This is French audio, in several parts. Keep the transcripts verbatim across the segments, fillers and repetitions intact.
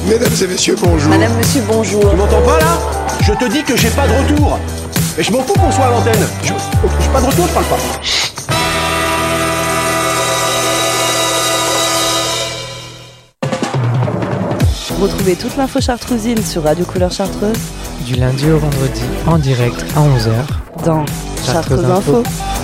Mesdames et messieurs, bonjour. Madame, monsieur, bonjour. Tu m'entends pas là? Je te dis que j'ai pas de retour. Et je m'en fous qu'on soit à l'antenne. Je... J'ai pas de retour, je parle pas. Retrouvez toute l'info chartrousine sur Radio Couleur Chartreuse. Du lundi au vendredi, en direct à onze heures. Dans Chartreuse Info.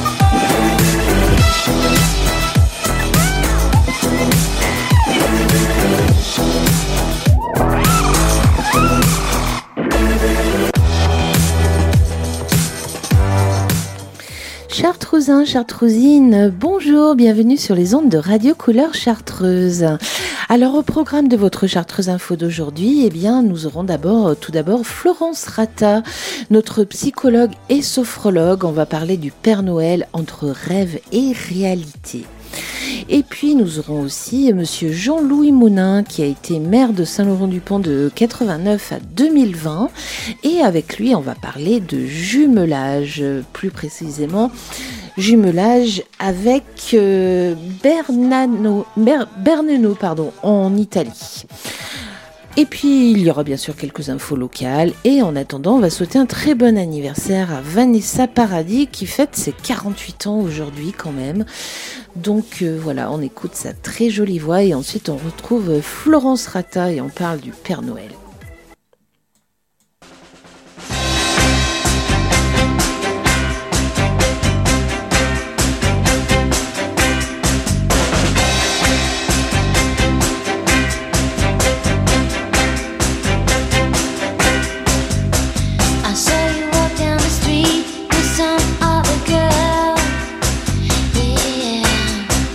Chartrousins, Chartrousines, bonjour, bienvenue sur les ondes de Radio Couleur Chartreuse. Alors au programme de votre Chartreuse Info d'aujourd'hui, eh bien nous aurons d'abord, tout d'abord Florence Rata, notre psychologue et sophrologue. On va parler du Père Noël entre rêve et réalité. Et puis nous aurons aussi monsieur Jean-Louis Mounin qui a été maire de Saint-Laurent-du-Pont de quatre-vingt-neuf à deux mille vingt, et avec lui on va parler de jumelage, plus précisément jumelage avec euh, Bernano, Ber, Berneno pardon, en Italie. Et puis, il y aura bien sûr quelques infos locales. Et en attendant, on va souhaiter un très bon anniversaire à Vanessa Paradis, qui fête ses quarante-huit ans aujourd'hui quand même. Donc euh, voilà, on écoute sa très jolie voix. Et ensuite, on retrouve Florence Rata et on parle du Père Noël.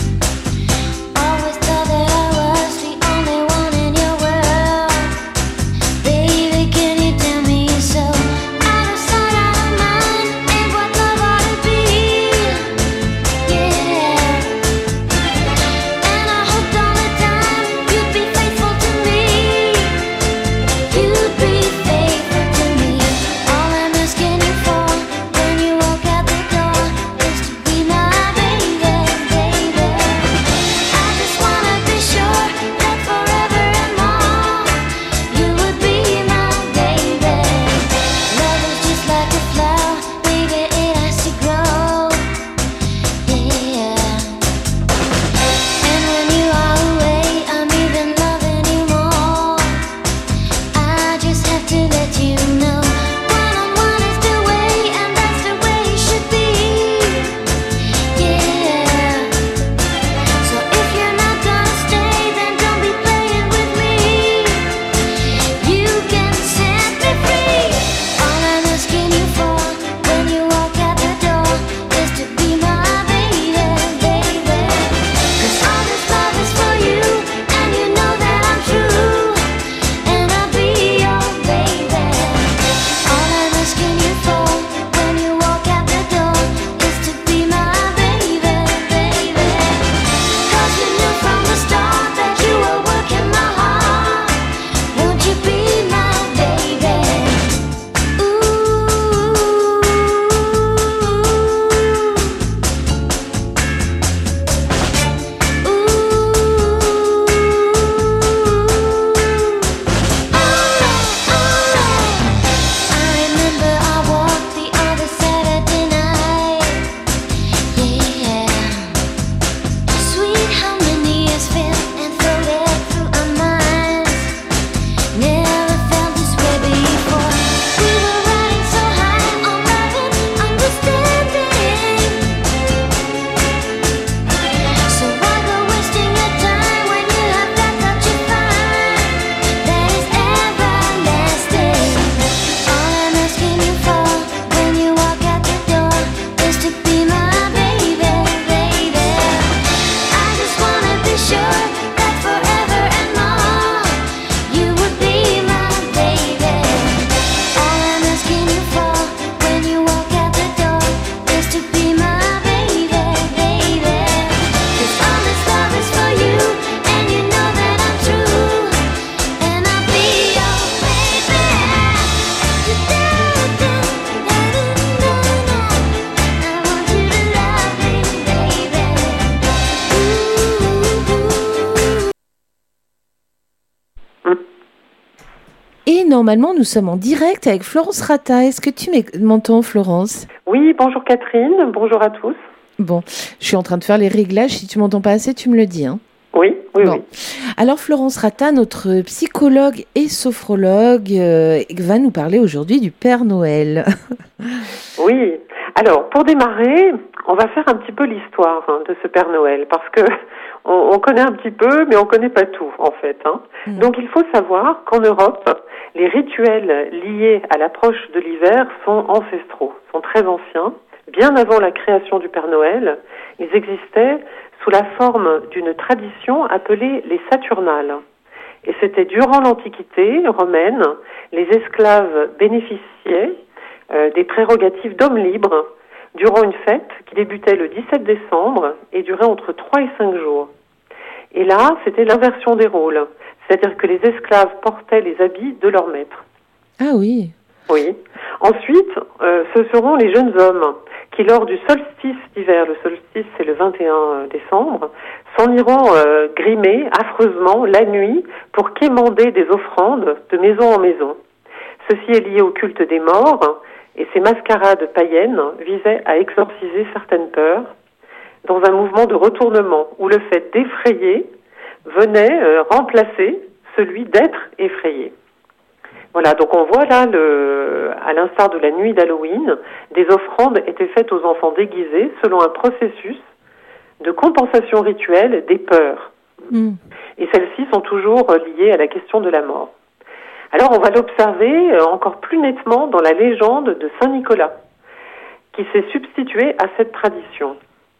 Always thought that I was the only one in your world. Et normalement, nous sommes en direct avec Florence Rata. Est-ce que tu m'entends, Florence ? Oui, bonjour Catherine, bonjour à tous. Bon, je suis en train de faire les réglages. Si tu m'entends pas assez, tu me le dis. Hein. Oui, oui, bon. oui. Alors Florence Rata, notre psychologue et sophrologue, euh, va nous parler aujourd'hui du Père Noël. Oui, alors pour démarrer, on va faire un petit peu l'histoire hein, de ce Père Noël, parce que on, on connaît un petit peu, mais on connaît pas tout en fait. Hein. Mmh. Donc il faut savoir qu'en Europe, les rituels liés à l'approche de l'hiver sont ancestraux, sont très anciens. Bien avant la création du Père Noël, ils existaient sous la forme d'une tradition appelée les Saturnales. Et c'était durant l'Antiquité romaine, les esclaves bénéficiaient euh, des prérogatives d'hommes libres durant une fête qui débutait le dix-sept décembre et durait entre trois et cinq jours. Et là, c'était l'inversion des rôles, c'est-à-dire que les esclaves portaient les habits de leur maître. Ah oui. Oui. Ensuite, euh, ce seront les jeunes hommes qui, lors du solstice d'hiver, le solstice c'est le vingt et un décembre, s'en iront euh, grimer affreusement la nuit pour quémander des offrandes de maison en maison. Ceci est lié au culte des morts et ces mascarades païennes visaient à exorciser certaines peurs dans un mouvement de retournement où le fait d'effrayer venait euh, remplacer celui d'être effrayé. Voilà, donc on voit là, le, à l'instar de la nuit d'Halloween, des offrandes étaient faites aux enfants déguisés selon un processus de compensation rituelle des peurs. Mm. Et celles-ci sont toujours liées à la question de la mort. Alors on va l'observer encore plus nettement dans la légende de Saint Nicolas, qui s'est substitué à cette tradition.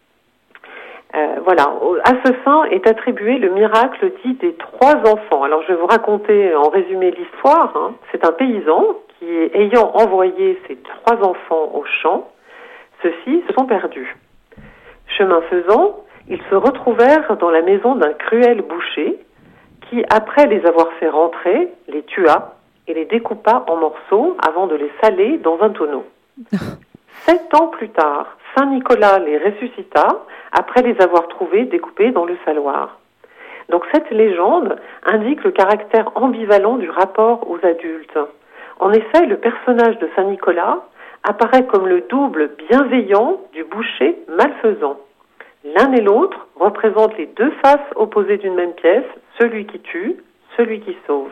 Euh, voilà, à ce saint est attribué le miracle dit des trois enfants. Alors je vais vous raconter en résumé l'histoire. Hein. C'est un paysan qui, ayant envoyé ses trois enfants au champ, ceux-ci se sont perdus. Chemin faisant, ils se retrouvèrent dans la maison d'un cruel boucher qui, après les avoir fait rentrer, les tua et les découpa en morceaux avant de les saler dans un tonneau. Sept ans plus tard, Saint Nicolas les ressuscita après les avoir trouvés découpés dans le saloir. Donc cette légende indique le caractère ambivalent du rapport aux adultes. En effet, le personnage de Saint Nicolas apparaît comme le double bienveillant du boucher malfaisant. L'un et l'autre représentent les deux faces opposées d'une même pièce, celui qui tue, celui qui sauve.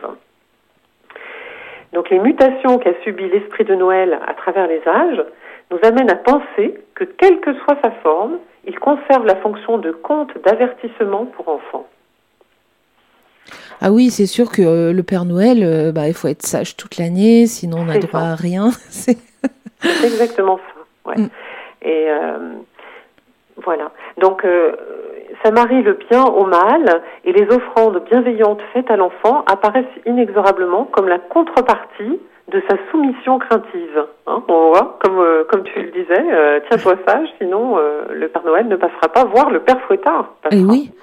Donc les mutations qu'a subies l'esprit de Noël à travers les âges nous amènent à penser que, quelle que soit sa forme, il conserve la fonction de conte d'avertissement pour enfants. Ah oui, c'est sûr que euh, le Père Noël, euh, bah, il faut être sage toute l'année, sinon on n'a droit ça. à rien. C'est... c'est exactement ça. Ouais. Mm. Et euh, voilà. Donc, euh, ça marie le bien au mal, et les offrandes bienveillantes faites à l'enfant apparaissent inexorablement comme la contrepartie de sa soumission craintive. Hein, on voit, comme euh, comme tu le disais, euh, tiens-toi sage, sinon euh, le Père Noël ne passera pas, voire le Père Fouettard passera. Et oui.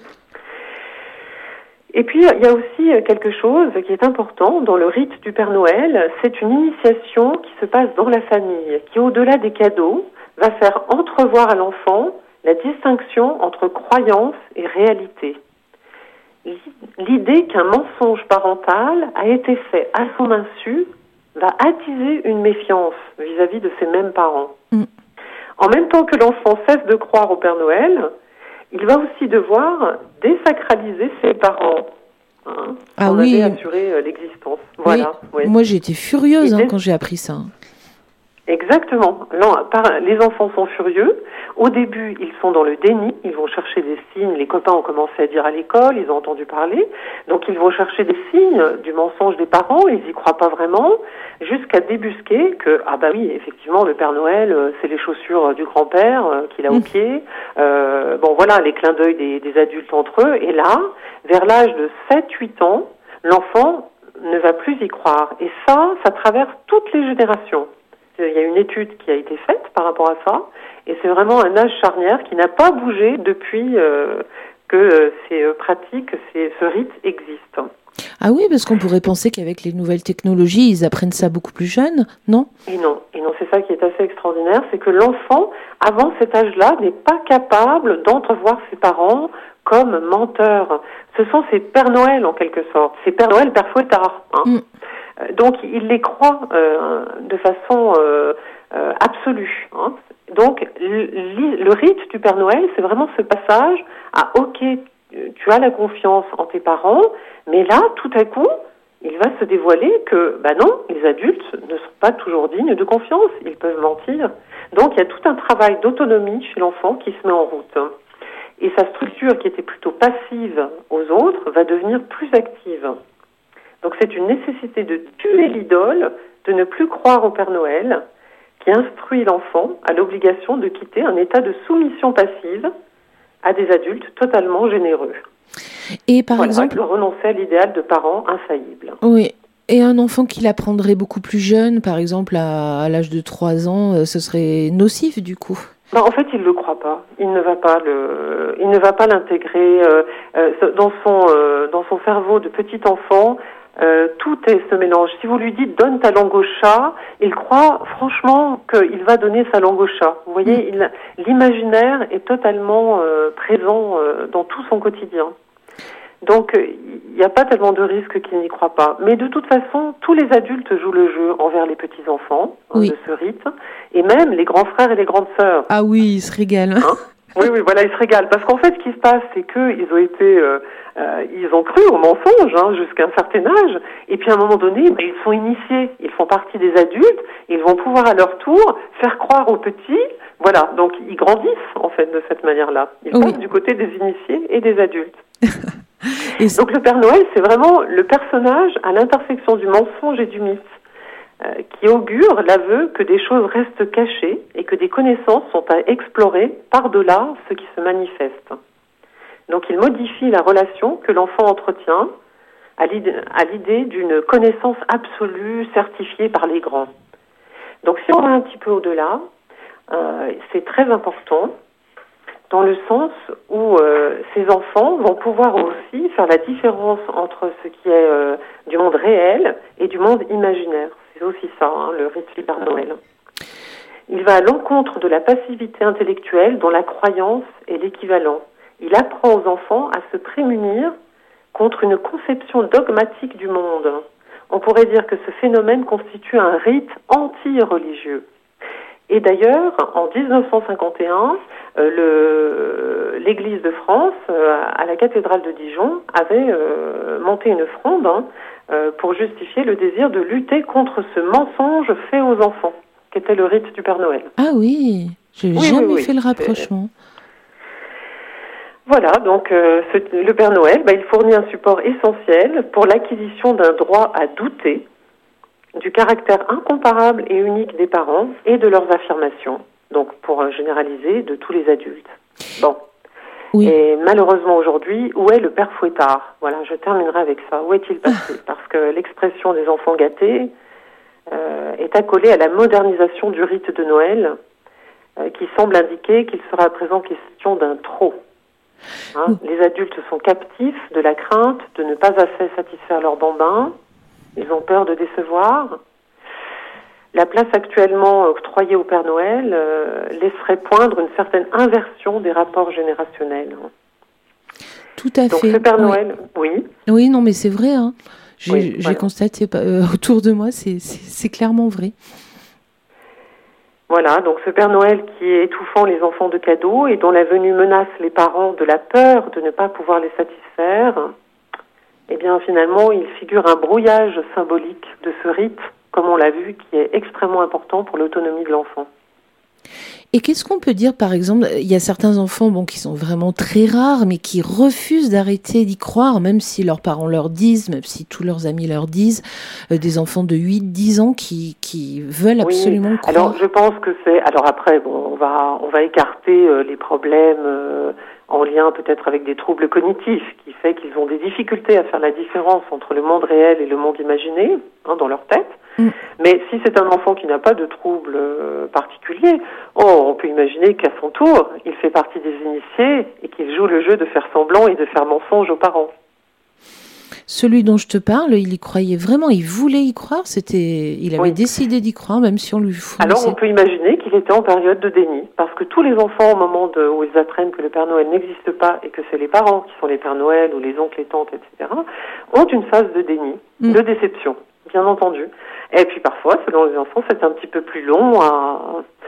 Et puis, il y a aussi quelque chose qui est important dans le rite du Père Noël, c'est une initiation qui se passe dans la famille, qui, au-delà des cadeaux, va faire entrevoir à l'enfant la distinction entre croyance et réalité. L'idée qu'un mensonge parental a été fait à son insu va attiser une méfiance vis-à-vis de ses mêmes parents. Mm. En même temps que l'enfant cesse de croire au Père Noël, il va aussi devoir désacraliser ses parents. Hein, ah on oui. avait assuré euh, l'existence. Voilà. Oui. Oui. Moi, j'ai été furieuse hein, dés... quand j'ai appris ça. Exactement. Les enfants sont furieux. Au début, ils sont dans le déni. Ils vont chercher des signes. Les copains ont commencé à dire à l'école, ils ont entendu parler. Donc, ils vont chercher des signes du mensonge des parents. Ils n'y croient pas vraiment. Jusqu'à débusquer que, ah bah oui, effectivement, le Père Noël, c'est les chaussures du grand-père qu'il a au pied. Euh, bon, voilà, les clins d'œil des, des adultes entre eux. Et là, vers l'âge de sept huit ans, l'enfant ne va plus y croire. Et ça, ça traverse toutes les générations. Il y a une étude qui a été faite par rapport à ça, et c'est vraiment un âge charnière qui n'a pas bougé depuis euh, que euh, ces euh, pratiques, ces, ce rite existe. Ah oui, parce qu'on pourrait penser qu'avec les nouvelles technologies, ils apprennent ça beaucoup plus jeunes, non ? Et non, et non, c'est ça qui est assez extraordinaire, c'est que l'enfant, avant cet âge-là, n'est pas capable d'entrevoir ses parents comme menteurs. Ce sont ces Pères Noël, en quelque sorte, ces Pères Noël, Père Fouettard, hein. Mm. Euh, donc, il les croit euh, de façon euh, euh, absolue. Hein. Donc, le, le rite du Père Noël, c'est vraiment ce passage à « Ok, tu as la confiance en tes parents, mais là, tout à coup, il va se dévoiler que, bah non, les adultes ne sont pas toujours dignes de confiance, ils peuvent mentir. » Donc, il y a tout un travail d'autonomie chez l'enfant qui se met en route. Et sa structure, qui était plutôt passive aux autres, va devenir plus active. Donc, c'est une nécessité de tuer l'idole, de ne plus croire au Père Noël, qui instruit l'enfant à l'obligation de quitter un état de soumission passive à des adultes totalement généreux. Et par voilà, exemple, de renoncer à l'idéal de parents infaillibles. Oui. Et un enfant qui l'apprendrait beaucoup plus jeune, par exemple à, à l'âge de trois ans, euh, ce serait nocif du coup. Ben, en fait, il le croit pas. Il ne va pas le, il ne va pas l'intégrer euh, euh, dans son euh, dans son cerveau de petit enfant. Euh, tout est ce mélange. Si vous lui dites donne ta langue au chat, il croit franchement qu'il va donner sa langue au chat. Vous voyez, il, l'imaginaire est totalement euh, présent euh, dans tout son quotidien. Donc, il n'y a pas tellement de risque qu'il n'y croit pas. Mais de toute façon, tous les adultes jouent le jeu envers les petits-enfants oui. hein, de ce rite, et même les grands frères et les grandes sœurs. Ah oui, ils se régalent. Hein oui, oui, voilà, ils se régalent. Parce qu'en fait, ce qui se passe, c'est qu'ils ont été, euh, euh, ils ont cru au mensonge hein, jusqu'à un certain âge, et puis à un moment donné, bah, ils sont initiés, ils font partie des adultes, ils vont pouvoir à leur tour faire croire aux petits. Voilà, donc ils grandissent en fait de cette manière-là. Ils oui. passent du côté des initiés et des adultes. Et donc le Père Noël, c'est vraiment le personnage à l'intersection du mensonge et du mythe, euh, qui augure l'aveu que des choses restent cachées et que des connaissances sont à explorer par-delà ce qui se manifeste. Donc il modifie la relation que l'enfant entretient à l'idée, à l'idée d'une connaissance absolue certifiée par les grands. Donc si on va un petit peu au-delà, euh, c'est très important dans le sens où euh, ces enfants vont pouvoir aussi faire la différence entre ce qui est euh, du monde réel et du monde imaginaire. C'est aussi ça, hein, le rite du Père Noël. Il va à l'encontre de la passivité intellectuelle dont la croyance est l'équivalent. Il apprend aux enfants à se prémunir contre une conception dogmatique du monde. On pourrait dire que ce phénomène constitue un rite anti-religieux. Et d'ailleurs, en dix-neuf cent cinquante et un, euh, le, l'Église de France, euh, à la cathédrale de Dijon, avait euh, monté une fronde hein, euh, pour justifier le désir de lutter contre ce mensonge fait aux enfants, qui était le rite du Père Noël. Ah oui, je n'ai oui, jamais oui, oui. fait le rapprochement. Voilà, donc euh, ce, le Père Noël, bah, il fournit un support essentiel pour l'acquisition d'un droit à douter du caractère incomparable et unique des parents et de leurs affirmations, donc pour euh, généraliser de tous les adultes. Bon. Oui. Et malheureusement aujourd'hui, où est le Père Fouettard ? Voilà, je terminerai avec ça. Où est-il passé ? Parce que l'expression des enfants gâtés euh, est accolée à la modernisation du rite de Noël, euh, qui semble indiquer qu'il sera à présent question d'un trop. Hein, oui. Les adultes sont captifs de la crainte de ne pas assez satisfaire leurs bambins. Ils ont peur de décevoir. La place actuellement octroyée au Père Noël euh, laisserait poindre une certaine inversion des rapports générationnels. Tout à Donc, fait. Donc ce Père Noël, oui. oui. Oui, non, mais c'est vrai. Hein. J'ai, oui, j'ai voilà. constaté euh, autour de moi, c'est, c'est, c'est clairement vrai. Voilà, donc ce Père Noël qui est étouffant les enfants de cadeaux et dont la venue menace les parents de la peur de ne pas pouvoir les satisfaire, eh bien finalement il figure un brouillage symbolique de ce rite, comme on l'a vu, qui est extrêmement important pour l'autonomie de l'enfant. Et qu'est-ce qu'on peut dire, par exemple, il y a certains enfants bon, qui sont vraiment très rares, mais qui refusent d'arrêter d'y croire, même si leurs parents leur disent, même si tous leurs amis leur disent, euh, des enfants de huit dix ans qui, qui veulent absolument oui. croire. Alors je pense que c'est... Alors après, bon, on va, on va écarter euh, les problèmes euh, en lien peut-être avec des troubles cognitifs, qui fait qu'ils ont des difficultés à faire la différence entre le monde réel et le monde imaginé, hein, dans leur tête. Mm. Mais si c'est un enfant qui n'a pas de troubles euh, particuliers, oh, on peut imaginer qu'à son tour, il fait partie des initiés et qu'il joue le jeu de faire semblant et de faire mensonge aux parents. Celui dont je te parle, il y croyait vraiment, il voulait y croire, c'était, il avait oui. décidé d'y croire, même si on lui fournissait... Alors on peut imaginer qu'il était en période de déni, parce que tous les enfants, au moment de, où ils apprennent que le Père Noël n'existe pas et que c'est les parents qui sont les Pères Noël ou les oncles et tantes, et cetera, ont une phase de déni, mm. de déception. bien entendu. Et puis parfois, selon les enfants, c'est un petit peu plus long à,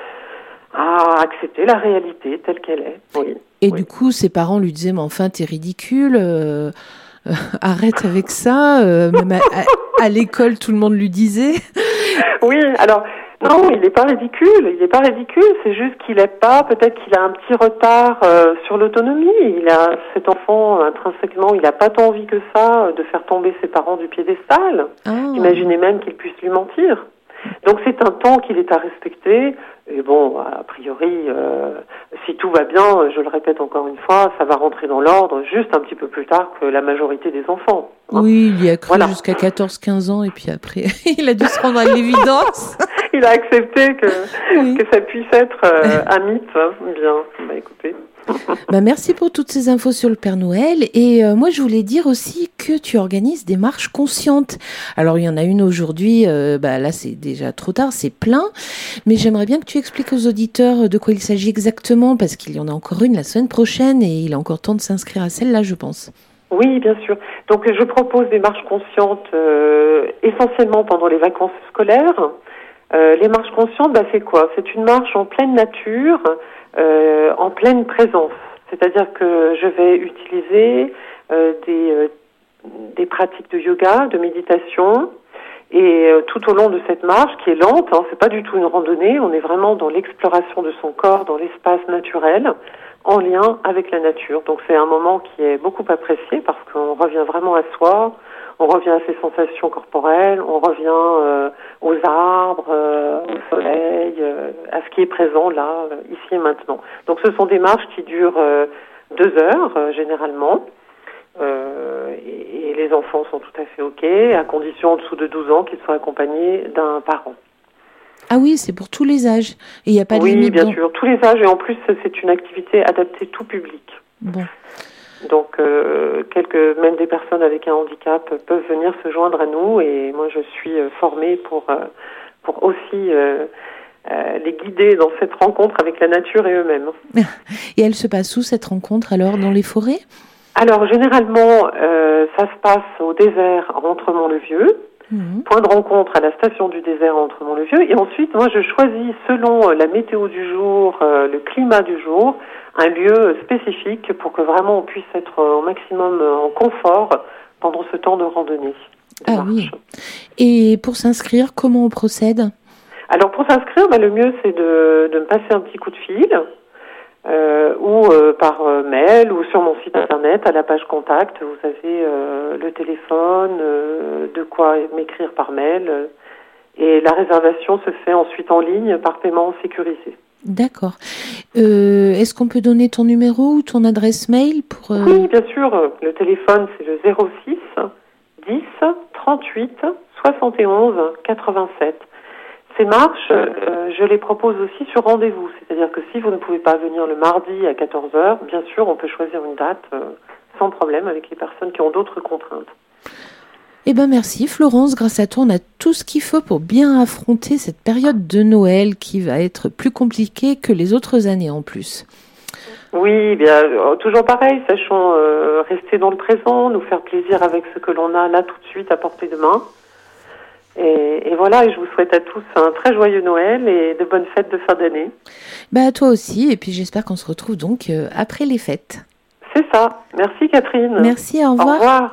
à accepter la réalité telle qu'elle est. Oui. Et oui. du coup, ses parents lui disaient, mais enfin, t'es ridicule, euh, euh, arrête avec ça. Euh, même à, à, à l'école, tout le monde lui disait. Oui, alors... Non, il n'est pas ridicule, il n'est pas ridicule, c'est juste qu'il n'est pas, peut-être qu'il a un petit retard euh, sur l'autonomie. Il a, cet enfant, intrinsèquement, il n'a pas tant envie que ça de faire tomber ses parents du piédestal. Oh. Imaginez même qu'il puisse lui mentir. Donc c'est un temps qu'il est à respecter. Et bon, a priori, euh, si tout va bien, je le répète encore une fois, ça va rentrer dans l'ordre juste un petit peu plus tard que la majorité des enfants. Hein. Oui, il y a cru voilà. jusqu'à quatorze quinze ans et puis après, il a dû se rendre à l'évidence. Il a accepté que, oui. que ça puisse être euh, un mythe. Bien, bah écoutez. Bah merci pour toutes ces infos sur le Père Noël. Et euh, moi, je voulais dire aussi que tu organises des marches conscientes. Alors, il y en a une aujourd'hui. Euh, bah là, c'est déjà trop tard, c'est plein. Mais j'aimerais bien que tu expliques aux auditeurs de quoi il s'agit exactement, parce qu'il y en a encore une la semaine prochaine et il a encore temps de s'inscrire à celle-là, je pense. Oui, bien sûr. Donc, je propose des marches conscientes euh, essentiellement pendant les vacances scolaires. Euh, les marches conscientes, bah, c'est quoi ? C'est une marche en pleine nature, euh, en pleine présence. C'est-à-dire que je vais utiliser euh, des, euh, des pratiques de yoga, de méditation, et euh, tout au long de cette marche, qui est lente, hein, c'est pas du tout une randonnée, on est vraiment dans l'exploration de son corps, dans l'espace naturel, en lien avec la nature. Donc c'est un moment qui est beaucoup apprécié parce qu'on revient vraiment à soi. On revient à ses sensations corporelles, on revient euh, aux arbres, euh, au soleil, euh, à ce qui est présent là, euh, ici et maintenant. Donc ce sont des marches qui durent euh, deux heures euh, généralement, euh, et, et les enfants sont tout à fait OK, à condition en dessous de douze ans qu'ils soient accompagnés d'un parent. Ah oui, c'est pour tous les âges, et il n'y a pas de oui, limite. Oui, bien donc... sûr, tous les âges, et en plus c'est une activité adaptée tout public. Bon. Donc, euh, quelques, même des personnes avec un handicap peuvent venir se joindre à nous, et moi je suis euh, formée pour euh, pour aussi euh, euh, les guider dans cette rencontre avec la nature et eux-mêmes. Et elle se passe où cette rencontre alors, dans les forêts ? Alors généralement, euh, ça se passe au désert à Entremont-le-Vieux. Mmh. Point de rencontre à la station du désert à Entremont-le-Vieux, et ensuite moi je choisis selon la météo du jour, euh, le climat du jour, un lieu spécifique pour que vraiment on puisse être au maximum en confort pendant ce temps de randonnée. De ah marche. Oui. Et pour s'inscrire, comment on procède ? Alors pour s'inscrire, bah, le mieux c'est de, de me passer un petit coup de fil, euh, ou euh, par euh, mail, ou sur mon site internet, à la page contact, vous avez euh, le téléphone, euh, de quoi m'écrire par mail, euh, et la réservation se fait ensuite en ligne par paiement sécurisé. D'accord. Euh, est-ce qu'on peut donner ton numéro ou ton adresse mail pour euh... Oui, bien sûr. Le téléphone, c'est le zéro six dix trente-huit soixante et onze quatre-vingt-sept. Ces marches, euh, je les propose aussi sur rendez-vous. C'est-à-dire que si vous ne pouvez pas venir le mardi à quatorze heures, bien sûr, on peut choisir une date euh, sans problème avec les personnes qui ont d'autres contraintes. Eh ben merci Florence, grâce à toi on a tout ce qu'il faut pour bien affronter cette période de Noël qui va être plus compliquée que les autres années en plus. Oui, bien toujours pareil, sachons euh, rester dans le présent, nous faire plaisir avec ce que l'on a là tout de suite à portée de main. Et, et voilà, et je vous souhaite à tous un très joyeux Noël et de bonnes fêtes de fin d'année. Bah à toi aussi, et puis j'espère qu'on se retrouve donc euh, après les fêtes. C'est ça. Merci Catherine. Merci, au revoir. Au revoir.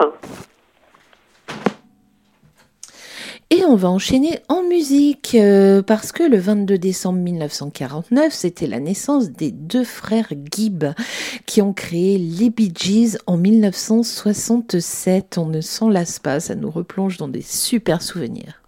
Et on va enchaîner en musique, euh, parce que le vingt-deux décembre mille neuf cent quarante-neuf, c'était la naissance des deux frères Gibb, qui ont créé les Bee Gees en mille neuf cent soixante-sept. On ne s'en lasse pas, ça nous replonge dans des super souvenirs.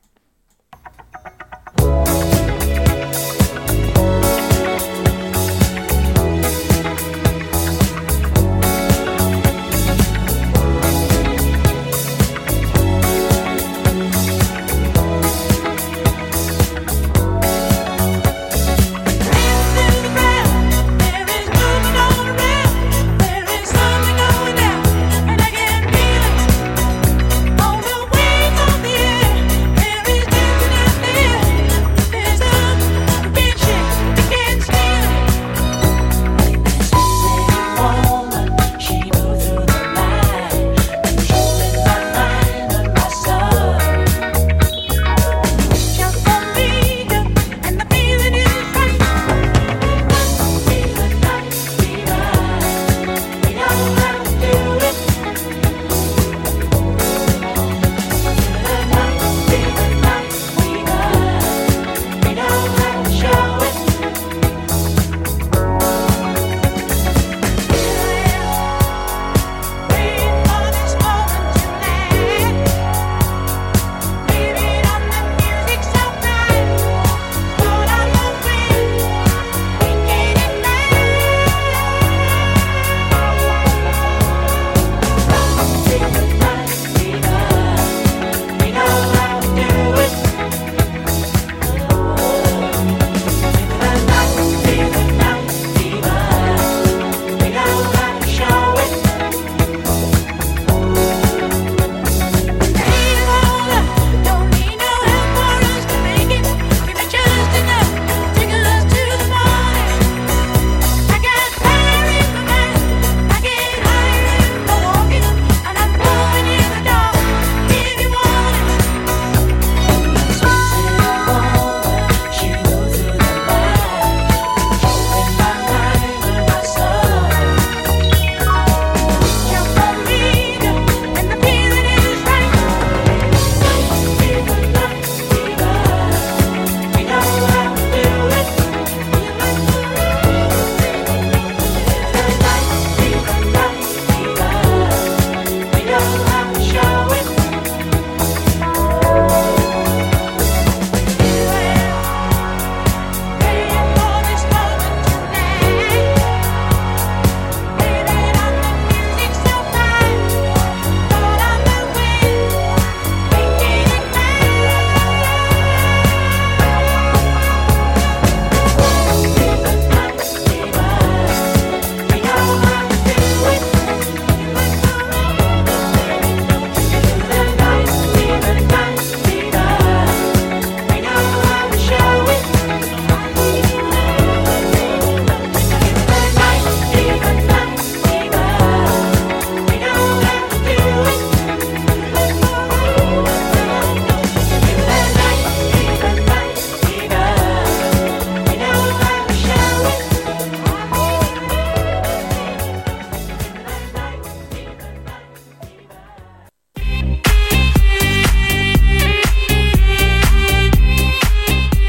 Yeah.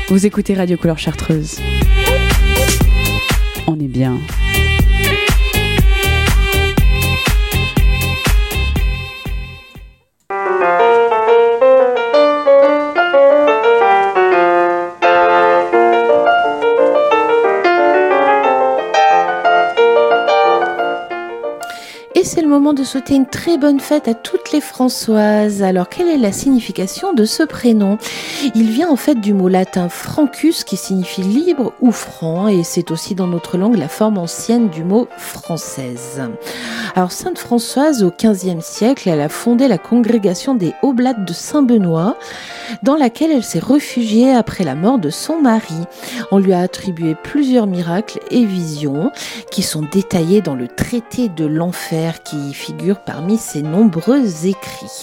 Vous écoutez Radio Couleur Chartreuse. On est bien. Et c'est le moment de souhaiter une très bonne fête à toutes les Françoises. Alors, quelle est la signification de ce prénom ? Il vient en fait du mot latin francus qui signifie libre ou franc, et c'est aussi dans notre langue la forme ancienne du mot française. Alors, Sainte Françoise, au quinzième siècle, elle a fondé la congrégation des Oblates de Saint-Benoît, dans laquelle elle s'est réfugiée après la mort de son mari. On lui a attribué plusieurs miracles et visions qui sont détaillés dans le traité de l'enfer qui figure parmi ses nombreux écrits.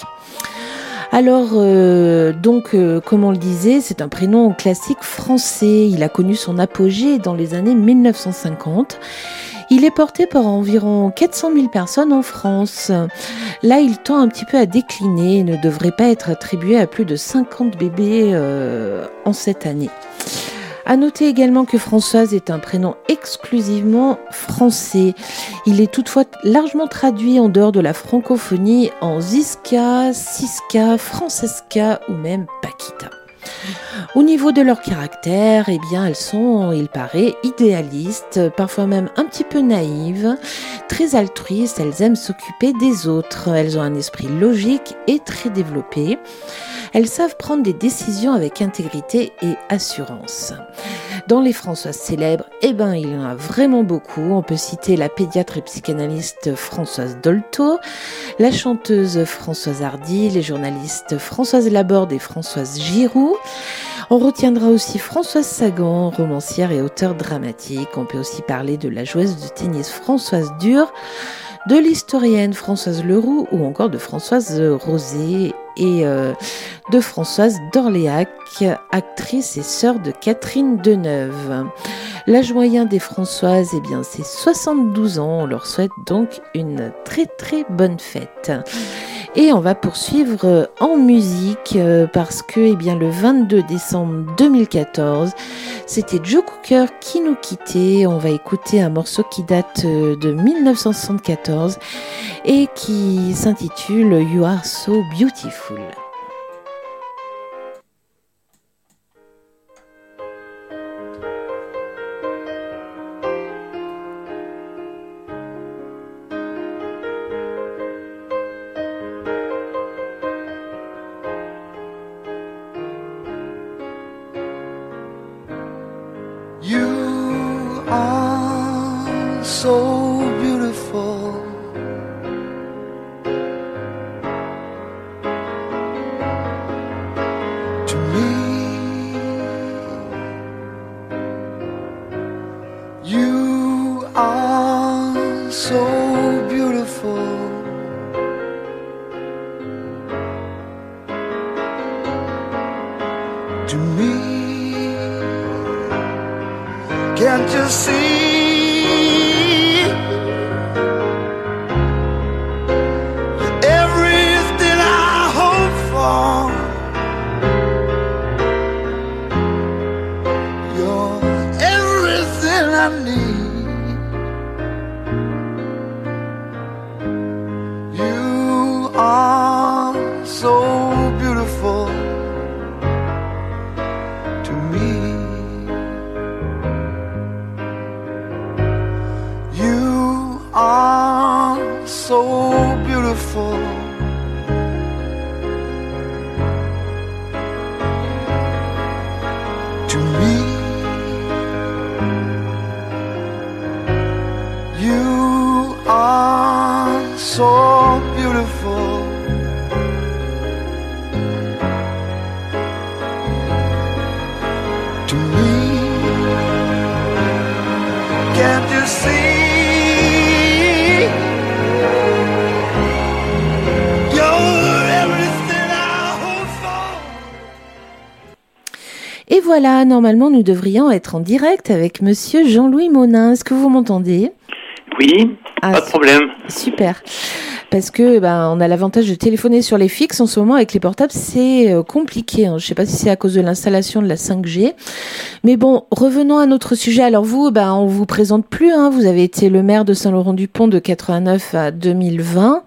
Alors, euh, donc, euh, comme on le disait, c'est un prénom classique français. Il a connu son apogée dans les années mille neuf cent cinquante. Il est porté par environ quatre cent mille personnes en France. Là, il tend un petit peu à décliner et ne devrait pas être attribué à plus de cinquante bébés euh, en cette année. À noter également que Françoise est un prénom exclusivement français. Il est toutefois largement traduit en dehors de la francophonie en Ziska, Siska, Francesca ou même Paquita. Au niveau de leur caractère, eh bien, elles sont, il paraît, idéalistes, parfois même un petit peu naïves, très altruistes, elles aiment s'occuper des autres, elles ont un esprit logique et très développé. Elles savent prendre des décisions avec intégrité et assurance. Dans les Françoises célèbres, eh ben, il y en a vraiment beaucoup. On peut citer la pédiatre et psychanalyste Françoise Dolto, la chanteuse Françoise Hardy, les journalistes Françoise Laborde et Françoise Giroud. On retiendra aussi Françoise Sagan, romancière et auteure dramatique. On peut aussi parler de la joueuse de tennis Françoise Dure, de l'historienne Françoise Leroux ou encore de Françoise Rosé et euh, de Françoise d'Orléac, actrice et sœur de Catherine Deneuve. L'âge moyen des Françoises, eh bien, c'est soixante-douze ans. On leur souhaite donc une très très bonne fête. Et on va poursuivre en musique parce que, eh bien, le vingt-deux décembre deux mille quatorze, c'était Joe Cocker qui nous quittait. On va écouter un morceau qui date de mille neuf cent soixante-quatorze et qui s'intitule You Are So Beautiful. You are so beautiful. To me, you are so beautiful. To me. Can't you see? You're everything I hope for. You're everything I need. You are so beautiful to me. Are so beautiful to me. You are so beautiful to me. Can't you see? Et voilà, normalement nous devrions être en direct avec monsieur Jean-Louis Monin. Est-ce que vous m'entendez ? Oui, Ah, pas de su- problème. Super. Parce que ben, on a l'avantage de téléphoner sur les fixes. En ce moment, avec les portables, c'est euh, compliqué. Hein. Je ne sais pas si c'est à cause de l'installation de la cinq G. Mais bon, revenons à notre sujet. Alors vous, ben, on vous présente plus. Hein. Vous avez été le maire de Saint-Laurent-du-Pont de quatre-vingt-neuf à deux mille vingt.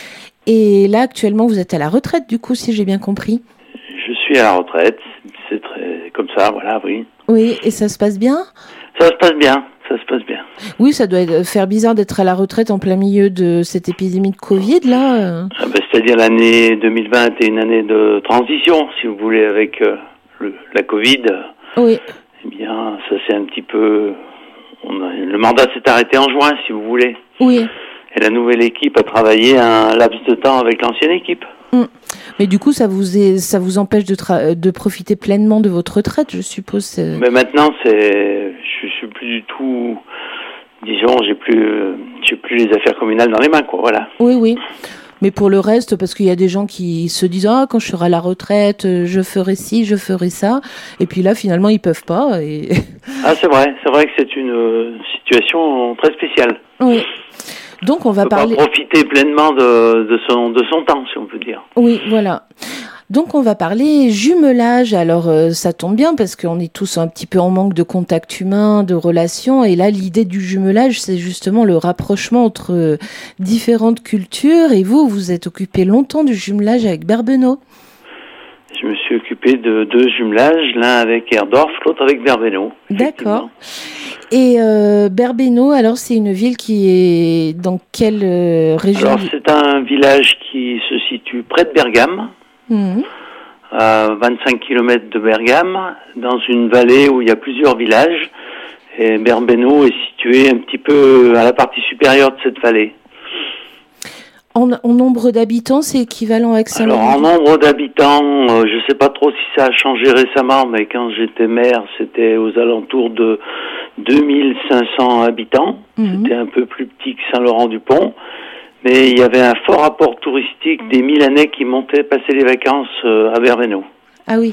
Et là, actuellement, vous êtes à la retraite, du coup, si j'ai bien compris. Je suis à la retraite, c'est très comme ça, voilà, oui. Oui, et ça se passe bien ? Ça se passe bien, ça se passe bien. Oui, ça doit être- faire bizarre d'être à la retraite en plein milieu de cette épidémie de Covid, là. euh. Ah ben, c'est-à-dire l'année deux mille vingt est une année de transition, si vous voulez, avec euh, le, la Covid. Oui, Eh bien, ça c'est un petit peu... On a, le mandat s'est arrêté en juin, si vous voulez. oui. Et la nouvelle équipe a travaillé un laps de temps avec l'ancienne équipe. Mais du coup, ça vous est, ça vous empêche de, tra- de profiter pleinement de votre retraite, je suppose. c'est- Mais maintenant, c'est, je suis plus du tout, disons, j'ai plus, euh, j'ai plus les affaires communales dans les mains, quoi. Voilà. Oui, oui. Mais pour le reste, parce qu'il y a des gens qui se disent ah quand je serai à la retraite, euh, je ferai ci, je ferai ça, et puis là finalement ils peuvent pas. Et... Ah, c'est vrai, c'est vrai que c'est une euh, situation très spéciale. oui. Donc on On va peut parler. pas profiter pleinement de, de son, de son temps, si on peut dire. Oui, voilà. Donc on va parler jumelage. Alors euh, ça tombe bien parce qu'on est tous un petit peu en manque de contact humain, de relations. Et là l'idée du jumelage, c'est justement le rapprochement entre euh, différentes cultures. Et vous, vous êtes occupé longtemps du jumelage avec Berbeno. Je me suis occupé de deux jumelages, l'un avec Herdorf, l'autre avec Berbeno. D'accord. Et euh, Berbeno, alors c'est une ville qui est dans quelle euh, région? Alors c'est un village qui se situe près de Bergame, Mhm. à vingt-cinq kilomètres de Bergame, dans une vallée où il y a plusieurs villages. Et Berbeno est situé un petit peu à la partie supérieure de cette vallée. En, en nombre d'habitants, c'est équivalent avec Alors Saint-Laurent? en nombre d'habitants, euh, je ne sais pas trop si ça a changé récemment, mais quand j'étais maire, c'était aux alentours de deux mille cinq cents habitants. Mhm. C'était un peu plus petit que Saint-Laurent-du-Pont. Mais il y avait un fort apport touristique des Milanais qui montaient passer les vacances euh, à Berbeno. Ah oui.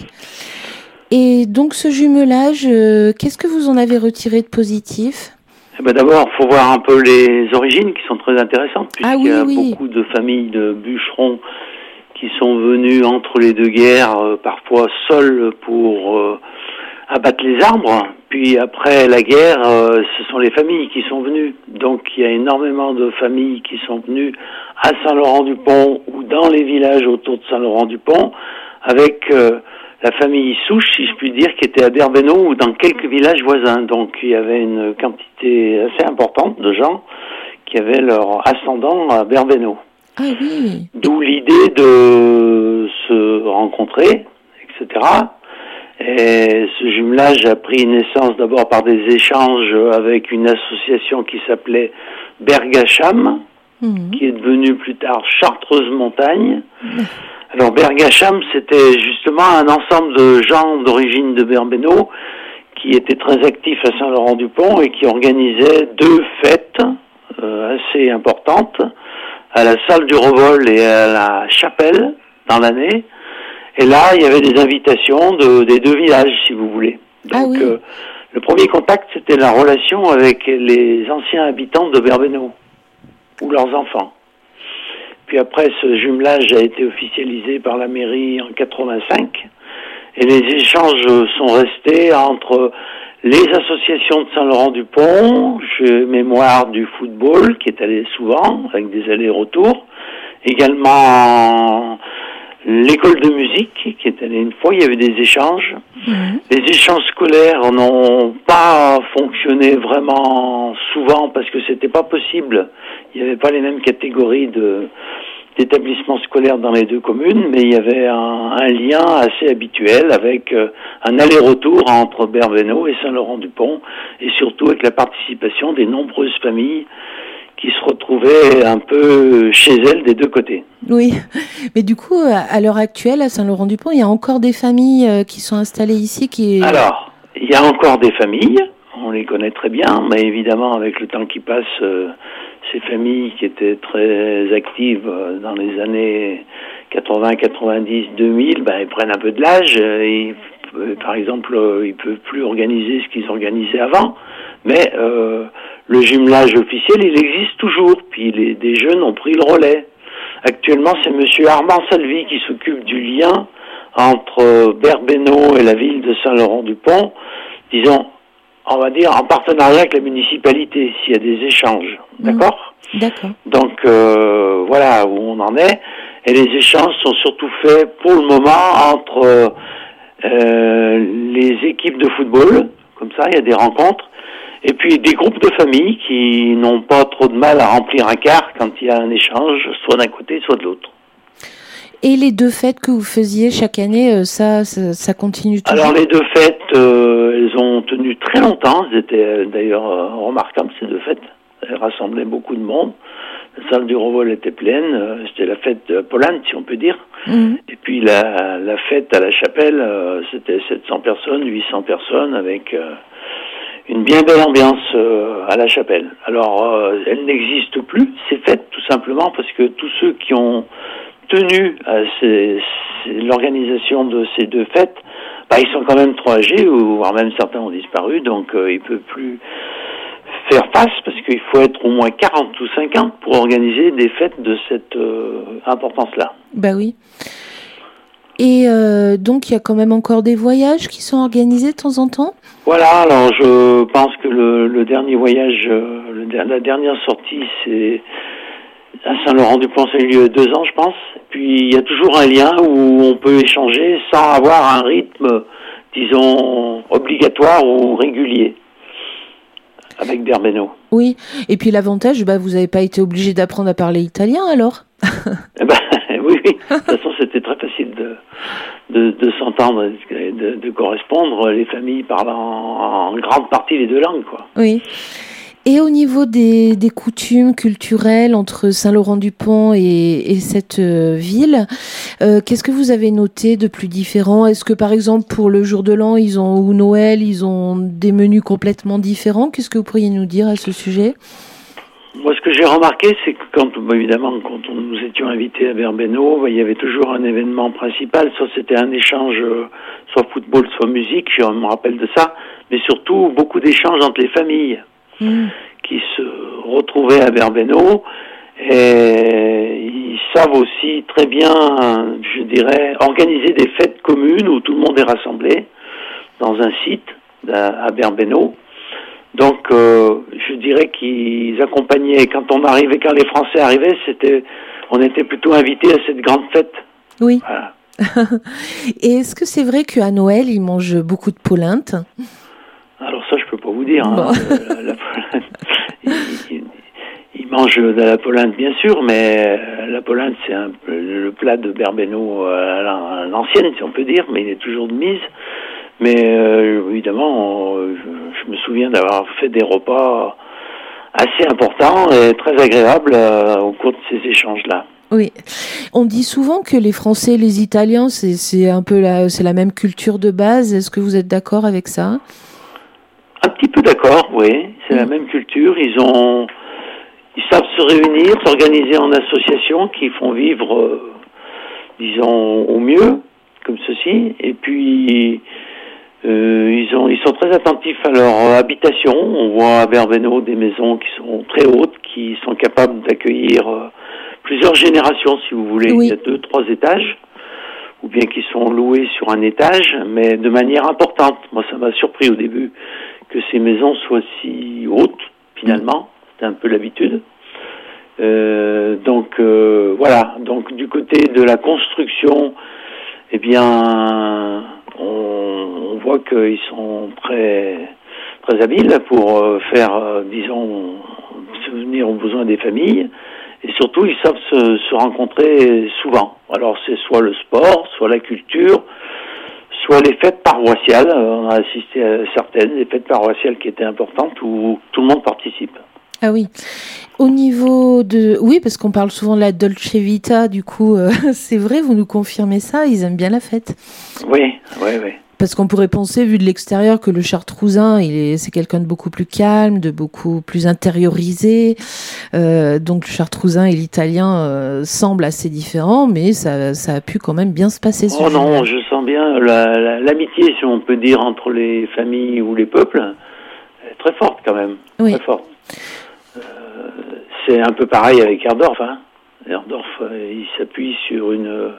Et donc ce jumelage, euh, qu'est-ce que vous en avez retiré de positif? Eh ben d'abord, il faut voir un peu les origines qui sont très intéressantes, puisqu'il Ah oui, y a oui. beaucoup de familles de bûcherons qui sont venus entre les deux guerres, euh, parfois seuls pour euh, abattre les arbres. Puis après la guerre, euh, ce sont les familles qui sont venues. Donc il y a énormément de familles qui sont venues à Saint-Laurent-du-Pont ou dans les villages autour de Saint-Laurent-du-Pont, avec euh, la famille souche, si je puis dire, qui était à Berbeno ou dans quelques villages voisins. Donc il y avait une quantité assez importante de gens qui avaient leur ascendant à Berbeno. Ah oui. D'où l'idée de se rencontrer, et cetera. Et ce jumelage a pris naissance d'abord par des échanges avec une association qui s'appelait Bergacham, Mhm. qui est devenue plus tard Chartreuse Montagne. Alors Bergacham, c'était justement un ensemble de gens d'origine de Berbeno qui étaient très actifs à Saint-Laurent-du-Pont et qui organisaient deux fêtes euh, assez importantes à la salle du Revol et à la chapelle dans l'année. Et là, il y avait des invitations de, des deux villages, si vous voulez. Donc, Ah oui. euh, le premier contact, c'était la relation avec les anciens habitants de Berbeno ou leurs enfants. Puis après, ce jumelage a été officialisé par la mairie en quatre-vingt-cinq. Et les échanges sont restés entre les associations de Saint-Laurent-du-Pont, je mémoire du football, qui est allé souvent, avec des allers-retours. Également l'école de musique, qui est allée une fois, il y avait des échanges. Mhm. Les échanges scolaires n'ont pas fonctionné vraiment souvent parce que c'était pas possible. Il n'y avait pas les mêmes catégories de d'établissements scolaires dans les deux communes, mais il y avait un, un lien assez habituel avec euh, un aller-retour entre Berbeno et Saint-Laurent-du-Pont, et surtout avec la participation des nombreuses familles qui se retrouvaient un peu chez elles des deux côtés. Oui. Mais du coup, à à l'heure actuelle, à Saint-Laurent-du-Pont, il y a encore des familles euh, qui sont installées ici qui... Alors, il y a encore des familles, on les connaît très bien, mais évidemment, avec le temps qui passe, euh, ces familles qui étaient très actives euh, dans les années quatre-vingts, quatre-vingt-dix, deux mille, ben, ils prennent un peu de l'âge. euh, et, euh, par exemple, euh, ils ne peuvent plus organiser ce qu'ils organisaient avant, mais euh, le jumelage officiel, il existe toujours. Puis les, des jeunes ont pris le relais. Actuellement, c'est monsieur Armand Salvi qui s'occupe du lien entre Berbeno et la ville de Saint-Laurent-du-Pont, disons, on va dire en partenariat avec la municipalité, s'il y a des échanges. D'accord ? Mmh. D'accord. Donc, euh, voilà où on en est. Et les échanges sont surtout faits, pour le moment, entre euh, les équipes de football, comme ça, il y a des rencontres, et puis des groupes de familles qui n'ont pas trop de mal à remplir un quart quand il y a un échange, soit d'un côté, soit de l'autre. Et les deux fêtes que vous faisiez chaque année, ça, ça, ça continue toujours ? Alors les deux fêtes, euh, elles ont tenu très longtemps. Elles étaient euh, d'ailleurs euh, remarquables, ces deux fêtes. Elles rassemblaient beaucoup de monde. La salle du Revol était pleine. Euh, c'était la fête de la Polente, si on peut dire. Mmh. Et puis la, la fête à la chapelle, euh, c'était sept cents personnes, huit cents personnes, avec euh, une bien belle ambiance euh, à la chapelle. Alors, euh, elles n'existent plus, ces fêtes, tout simplement, parce que tous ceux qui ont tenu à ces, ces, l'organisation de ces deux fêtes, bah, ils sont quand même trop âgés, ou voire même certains ont disparu, donc euh, ils ne peuvent plus faire face, parce qu'il faut être au moins quarante ou cinquante pour organiser des fêtes de cette euh, importance-là. Bah oui. Et euh, donc il y a quand même encore des voyages qui sont organisés de temps en temps ? Voilà, alors je pense que le, le dernier voyage, euh, le, la dernière sortie, c'est à Saint-Laurent-du-Pont, ça a eu lieu il y a deux ans, je pense. Puis il y a toujours un lien où on peut échanger sans avoir un rythme, disons, obligatoire ou régulier avec Berbeno. Oui, et puis l'avantage, bah, vous n'avez pas été obligé d'apprendre à parler italien alors ? Eh ben, oui, oui, de toute façon c'était très facile de, de, de s'entendre et de, de correspondre, les familles parlant en, en grande partie les deux langues, quoi. Oui. Et au niveau des, des coutumes culturelles entre Saint-Laurent-du-Pont et, et cette euh, ville, euh, qu'est-ce que vous avez noté de plus différent ? Est-ce que par exemple pour le jour de l'an ils ont, ou Noël, ils ont des menus complètement différents ? Qu'est-ce que vous pourriez nous dire à ce sujet ? Moi, ce que j'ai remarqué, c'est que quand, bah, évidemment, quand on, nous étions invités à Berbeno, bah, il y avait toujours un événement principal. Soit c'était un échange, euh, soit football, soit musique, je me rappelle de ça, mais surtout beaucoup d'échanges entre les familles. Mmh. Qui se retrouvaient à Berbeno, et ils savent aussi très bien, je dirais, organiser des fêtes communes où tout le monde est rassemblé dans un site à Berbeno. Donc, euh, je dirais qu'ils accompagnaient, quand on arrivait, quand les Français arrivaient, c'était, on était plutôt invités à cette grande fête. Oui. Voilà. Et est-ce que c'est vrai qu'à Noël, ils mangent beaucoup de polenta ? Alors ça, je peux pas vous dire. Hein. Bon. La, la polenta, ils, ils, ils mangent de la polenta, bien sûr, mais la polenta, c'est un, le plat de Berbeno à l'ancienne, si on peut dire, mais il est toujours de mise. Mais euh, évidemment, on, je, je me souviens d'avoir fait des repas assez importants et très agréables euh, au cours de ces échanges-là. Oui, on dit souvent que les Français et les Italiens, c'est, c'est un peu la, c'est la même culture de base. Est-ce que vous êtes d'accord avec ça ? Un petit peu d'accord, oui. C'est mmh. la même culture. Ils ont, ils savent se réunir, s'organiser en associations qui font vivre, euh, disons, au mieux, comme ceci. Et puis, euh, ils ont, ils sont très attentifs à leur habitation. On voit à Berbeno des maisons qui sont très hautes, qui sont capables d'accueillir euh, plusieurs générations, si vous voulez. Oui. Il y a deux, trois étages, ou bien qui sont loués sur un étage, mais de manière importante. Moi, ça m'a surpris au début que ces maisons soient si hautes, finalement. C'était un peu l'habitude. Euh, donc, euh, voilà. Donc, du côté de la construction, eh bien, on, on voit qu'ils sont très, très habiles pour faire, euh, disons, subvenir aux besoins des familles. Et surtout, ils savent se, se rencontrer souvent. Alors, c'est soit le sport, soit la culture, soit les fêtes paroissiales. On a assisté à certaines, les fêtes paroissiales qui étaient importantes où tout le monde participe. Ah oui. Au niveau de... Oui, parce qu'on parle souvent de la Dolce Vita, du coup, euh, c'est vrai, vous nous confirmez ça, ils aiment bien la fête. Oui, oui, oui. Parce qu'on pourrait penser, vu de l'extérieur, que le Chartrousin, il est, c'est quelqu'un de beaucoup plus calme, de beaucoup plus intériorisé. Euh, donc le Chartrousin et l'Italien euh, semblent assez différents, mais ça, ça a pu quand même bien se passer. Oh non, je sens bien la, la, l'amitié, si on peut dire, entre les familles ou les peuples, est très forte quand même. Oui. Très forte. Euh, c'est un peu pareil avec Herdorf. Hein. Herdorf, euh, il s'appuie sur une, euh,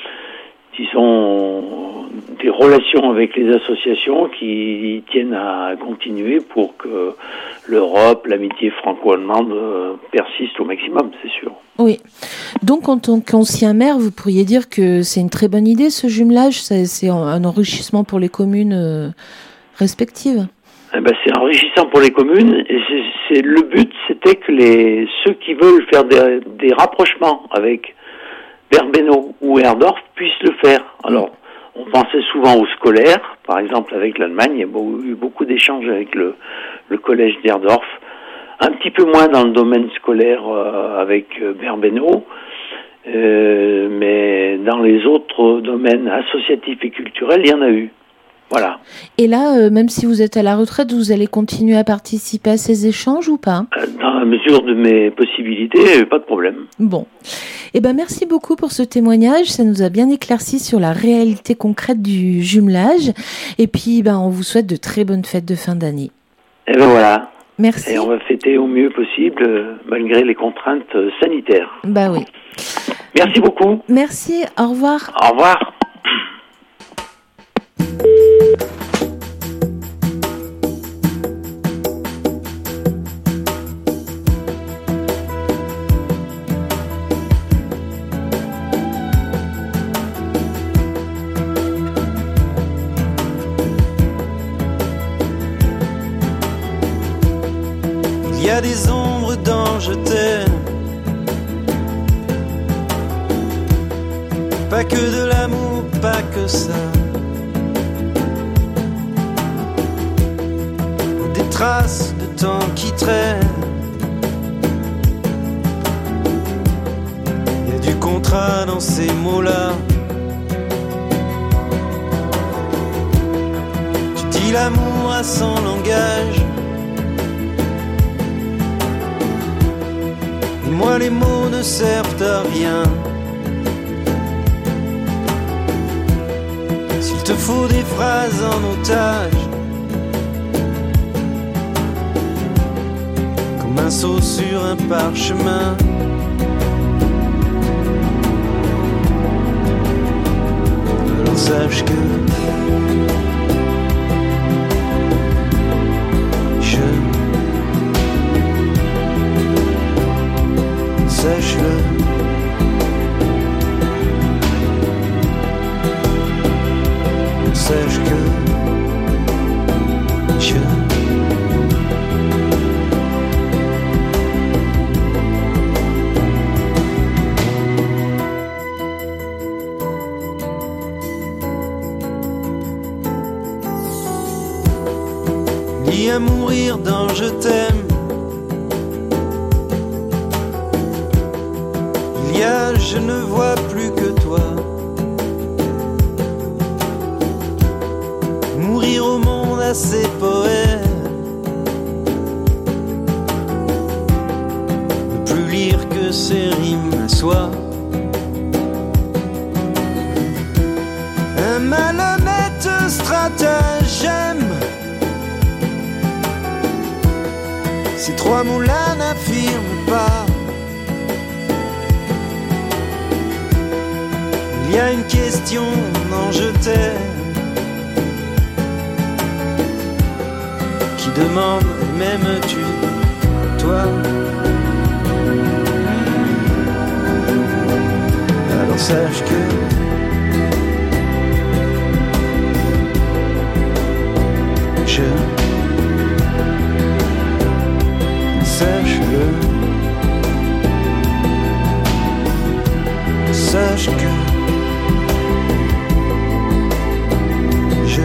disons, des relations avec les associations qui tiennent à continuer pour que l'Europe, l'amitié franco-allemande euh, persiste au maximum, c'est sûr. Oui. Donc, en tant qu'ancien maire, vous pourriez dire que c'est une très bonne idée, ce jumelage. C'est, c'est un enrichissement pour les communes euh, respectives. Eh ben, c'est enrichissant pour les communes. Et c'est, c'est le but, c'était que les ceux qui veulent faire des, des rapprochements avec Berbeno ou Herdorf puissent le faire. Alors, on pensait souvent aux scolaires, par exemple avec l'Allemagne. Il y a eu beaucoup d'échanges avec le, le collège d'Herdorf. Un petit peu moins dans le domaine scolaire euh, avec euh, Berbeno, euh, mais dans les autres domaines associatifs et culturels, il y en a eu. Voilà. Et là, euh, même si vous êtes à la retraite, vous allez continuer à participer à ces échanges ou pas ? Dans la mesure de mes possibilités, pas de problème. Bon. Eh ben, merci beaucoup pour ce témoignage. Ça nous a bien éclairci sur la réalité concrète du jumelage. Et puis, ben, on vous souhaite de très bonnes fêtes de fin d'année. Et ben voilà. Merci. Et on va fêter au mieux possible, euh, malgré les contraintes euh, sanitaires. Bah oui. Merci beaucoup. Merci. Au revoir. Au revoir. Il y a des ombres dans je t'aime, pas que de l'amour, pas que ça. Des traces de temps qui traînent, il y a du contrat dans ces mots-là. Tu dis l'amour à son langage, moi les mots ne servent à rien. S'il te faut des phrases en otage, comme un saut sur un parchemin, alors sache que je sache-le. Sache que je lis à mourir dans je t'aime. Il y a je ne vois plus que toi. Mourir au monde à ses poèmes, ne plus lire que ses rimes à soi. Un malhonnête stratagème, ces trois mots-là n'affirment pas. Il y a une question, non je t'aime, qui demande, m'aimes-tu, toi? Alors sache que je sache-le, sache que je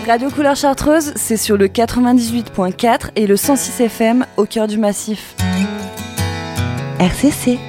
Radio Couleur Chartreuse, c'est sur le quatre-vingt-dix-huit point quatre et le cent six F M au cœur du massif. R C C.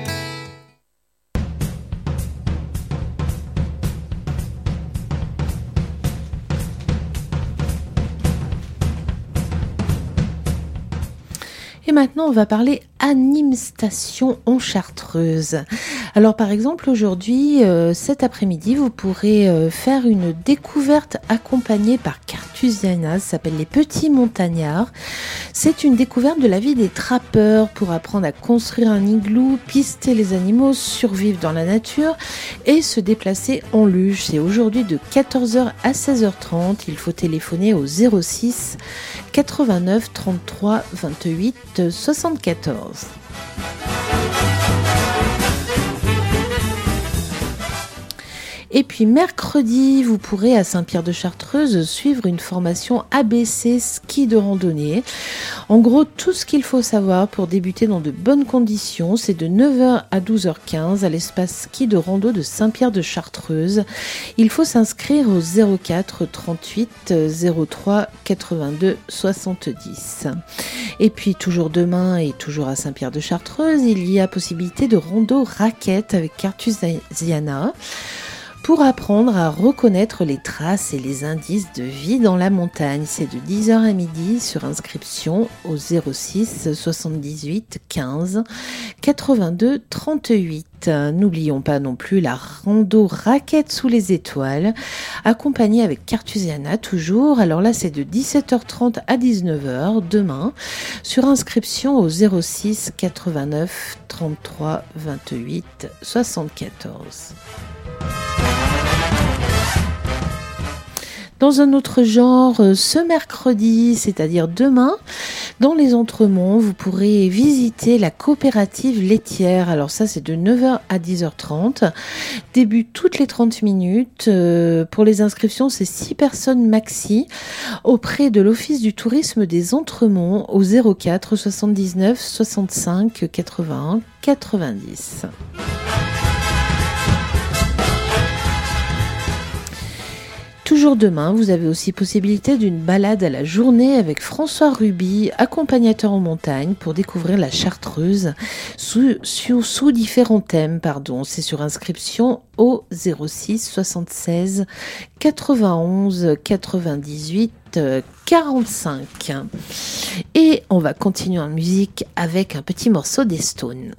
Et maintenant, on va parler Animstation en Chartreuse. Alors, par exemple, aujourd'hui, euh, cet après-midi, vous pourrez euh, faire une découverte accompagnée par Cartusiana. Ça s'appelle Les Petits Montagnards. C'est une découverte de la vie des trappeurs pour apprendre à construire un igloo, pister les animaux, survivre dans la nature et se déplacer en luge. C'est aujourd'hui de quatorze heures à seize heures trente. Il faut téléphoner au zéro six quatre-vingt-neuf trente-trois vingt-huit soixante-quatorze. Et puis mercredi, vous pourrez à Saint-Pierre-de-Chartreuse suivre une formation A B C ski de randonnée. En gros, tout ce qu'il faut savoir pour débuter dans de bonnes conditions, c'est de neuf heures à douze heures quinze à l'espace ski de rando de Saint-Pierre-de-Chartreuse. Il faut s'inscrire au zéro quatre trente-huit zéro trois quatre-vingt-deux soixante-dix. Et puis toujours demain et toujours à Saint-Pierre-de-Chartreuse, il y a possibilité de rando raquette avec Cartusiana, pour apprendre à reconnaître les traces et les indices de vie dans la montagne. C'est de dix heures à midi sur inscription au zéro six soixante-dix-huit quinze quatre-vingt-deux trente-huit. N'oublions pas non plus la rando raquette sous les étoiles, accompagnée avec Cartusiana toujours. Alors là, c'est de dix-sept heures trente à dix-neuf heures demain, sur inscription au zéro six quatre-vingt-neuf trente-trois vingt-huit soixante-quatorze. Dans un autre genre, ce mercredi, c'est-à-dire demain, dans les Entremonts, vous pourrez visiter la coopérative laitière. Alors ça, c'est de neuf heures à dix heures trente. Début toutes les trente minutes. Euh, pour les inscriptions, c'est six personnes maxi auprès de l'Office du tourisme des Entremonts au zéro quatre soixante-dix-neuf soixante-cinq quatre-vingt-un quatre-vingt-dix. Toujours demain, vous avez aussi possibilité d'une balade à la journée avec François Ruby, accompagnateur en montagne, pour découvrir la Chartreuse sous, sous, sous différents thèmes. Pardon. C'est sur inscription au zéro six soixante-seize quatre-vingt-onze quatre-vingt-dix-huit quarante-cinq. Et on va continuer en musique avec un petit morceau des Stones.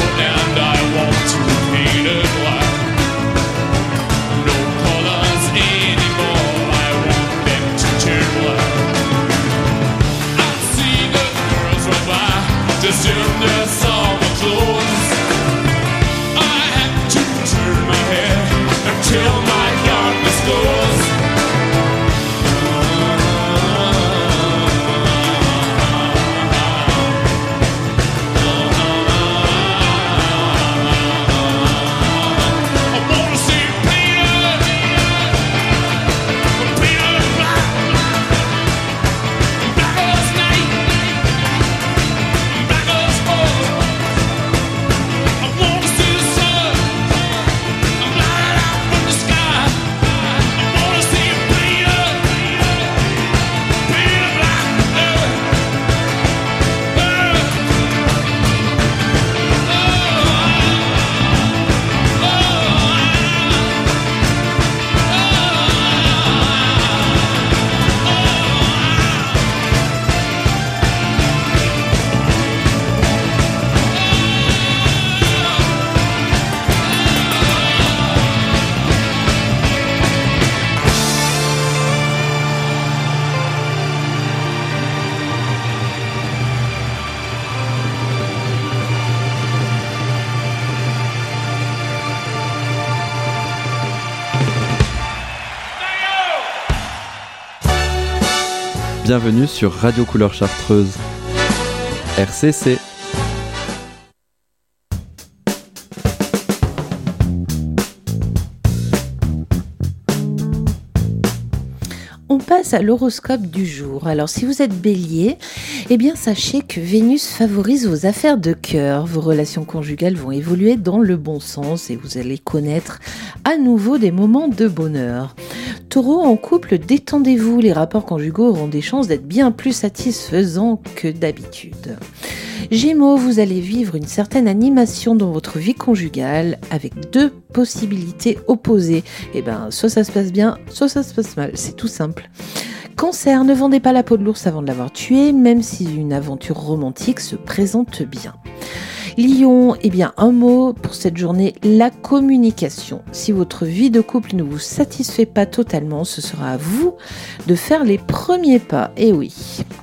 And Bienvenue sur Radio Couleur Chartreuse. R C C. On passe à l'horoscope du jour. Alors si vous êtes bélier, eh bien sachez que Vénus favorise vos affaires de cœur. Vos relations conjugales vont évoluer dans le bon sens et vous allez connaître à nouveau des moments de bonheur. Taureau, en couple, détendez-vous. Les rapports conjugaux auront des chances d'être bien plus satisfaisants que d'habitude. Gémeaux, vous allez vivre une certaine animation dans votre vie conjugale avec deux possibilités opposées. Eh ben, soit ça se passe bien, soit ça se passe mal. C'est tout simple. Cancer, ne vendez pas la peau de l'ours avant de l'avoir tué, même si une aventure romantique se présente bien. Lion, eh bien un mot pour cette journée, la communication. Si votre vie de couple ne vous satisfait pas totalement, ce sera à vous de faire les premiers pas. Eh oui.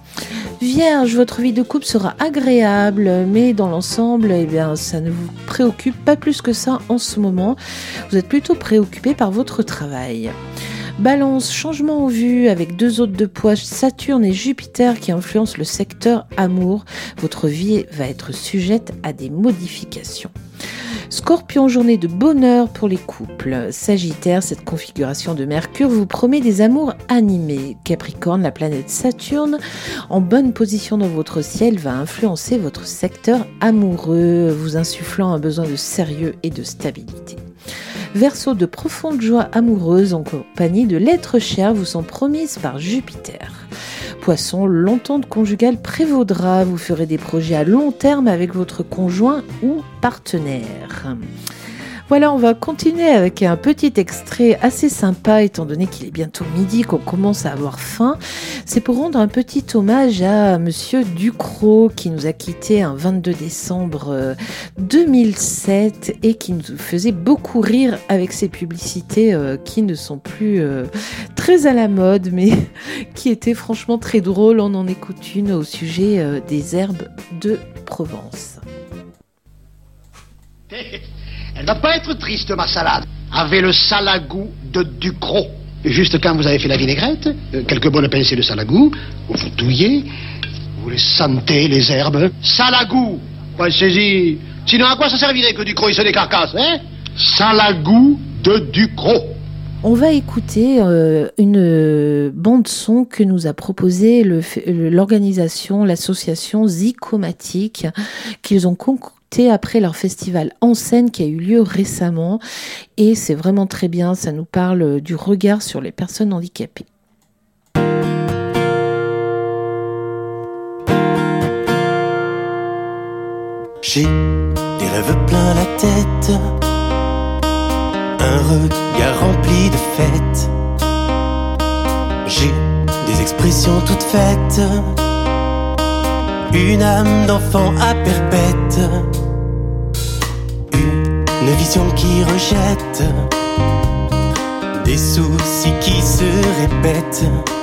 Vierge, votre vie de couple sera agréable, mais dans l'ensemble, eh bien, ça ne vous préoccupe pas plus que ça en ce moment. Vous êtes plutôt préoccupé par votre travail. Balance, changement en vue avec deux hôtes de poids, Saturne et Jupiter qui influencent le secteur amour. Votre vie va être sujette à des modifications. Scorpion, journée de bonheur pour les couples. Sagittaire, cette configuration de Mercure vous promet des amours animés. Capricorne, la planète Saturne, en bonne position dans votre ciel, va influencer votre secteur amoureux, vous insufflant un besoin de sérieux et de stabilité. Verseau, de profondes joies amoureuses en compagnie de l'être cher vous sont promises par Jupiter. Poisson, l'entente conjugale prévaudra, vous ferez des projets à long terme avec votre conjoint ou partenaire. Voilà, on va continuer avec un petit extrait assez sympa, étant donné qu'il est bientôt midi, qu'on commence à avoir faim. C'est pour rendre un petit hommage à Monsieur Ducrot, qui nous a quittés un vingt-deux décembre deux mille sept et qui nous faisait beaucoup rire avec ses publicités euh, qui ne sont plus euh, très à la mode, mais qui étaient franchement très drôles. On en écoute une au sujet euh, des herbes de Provence. Elle va pas être triste, ma salade. Avez le salagou de Ducrot. Juste quand vous avez fait la vinaigrette, euh, quelques bonnes pincées de salagou, vous touillez, vous les sentez, les herbes. Salagou, pensez-y. Sinon, à quoi ça servirait que Ducrot il se décarcasse, hein? Salagou de Ducrot. On va écouter euh, une bande-son que nous a proposée le, l'organisation, l'association Zycomatique, qu'ils ont concocté après leur festival en scène qui a eu lieu récemment. Et c'est vraiment très bien, ça nous parle du regard sur les personnes handicapées. J'ai des rêves plein la tête, un regard rempli de fêtes. J'ai des expressions toutes faites, une âme d'enfant à perpète, une vision qui rejette des soucis qui se répètent,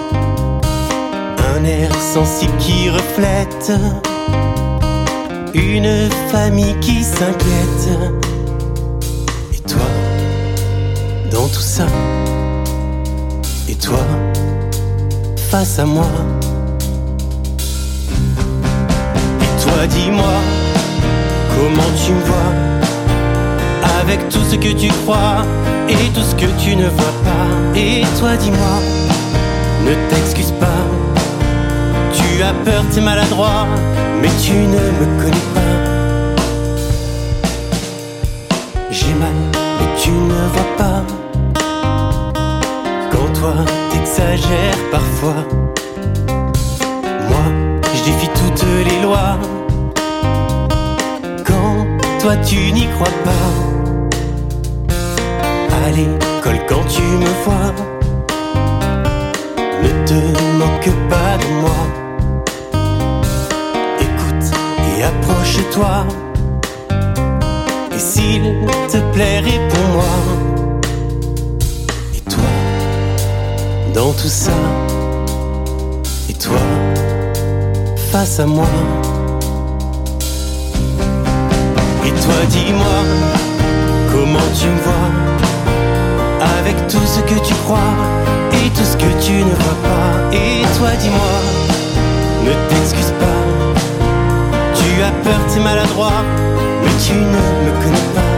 un air sensible qui reflète une famille qui s'inquiète. Et toi, dans tout ça, et toi, face à moi. Et toi, dis-moi, comment tu me vois, avec tout ce que tu crois et tout ce que tu ne vois pas. Et toi, dis-moi, ne t'excuse pas, tu as peur, t'es maladroit, mais tu ne me connais pas. J'ai mal, mais tu ne vois pas, quand toi t'exagères parfois. Moi, je défie toutes les lois, quand toi tu n'y crois pas. À l'école quand tu me vois, ne te moque pas de moi. Et approche-toi, et s'il te plaît, réponds-moi. Et toi, dans tout ça, et toi, face à moi. Et toi, dis-moi, comment tu me vois, avec tout ce que tu crois, et tout ce que tu ne vois pas. Et toi, dis-moi, Ne t'excuse pas, tu as peur, t'es maladroit, mais tu ne me connais pas.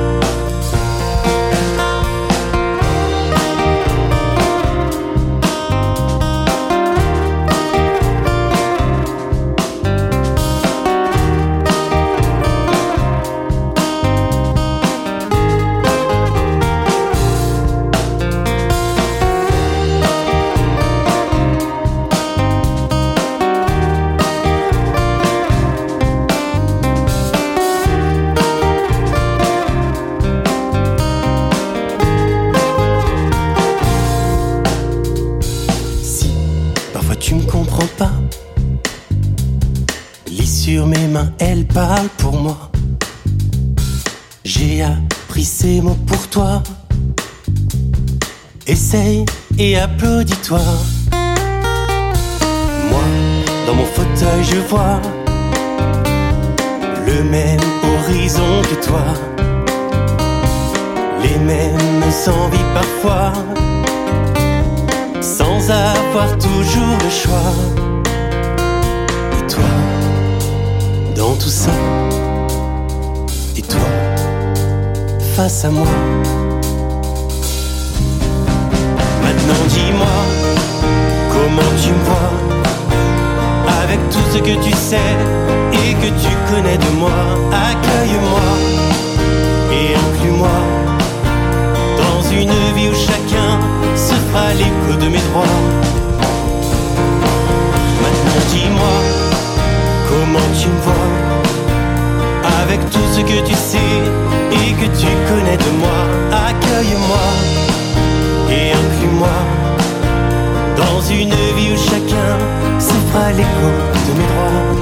Sur mes mains, elle parle pour moi. J'ai appris ces mots pour toi. Essaye et applaudis-toi. Moi, dans mon fauteuil, je vois le même horizon que toi. Les mêmes envies parfois, sans avoir toujours le choix. Et toi, dans tout ça, et toi, face à moi. Maintenant dis-moi, comment tu me vois, avec tout ce que tu sais et que tu connais de moi. Accueille-moi et inclus-moi dans une vie où chacun se fera l'écho de mes droits. Maintenant dis-moi, comment tu me vois, avec tout ce que tu sais et que tu connais de moi. Accueille-moi et inclus-moi dans une vie où chacun se fera l'écho de mes droits.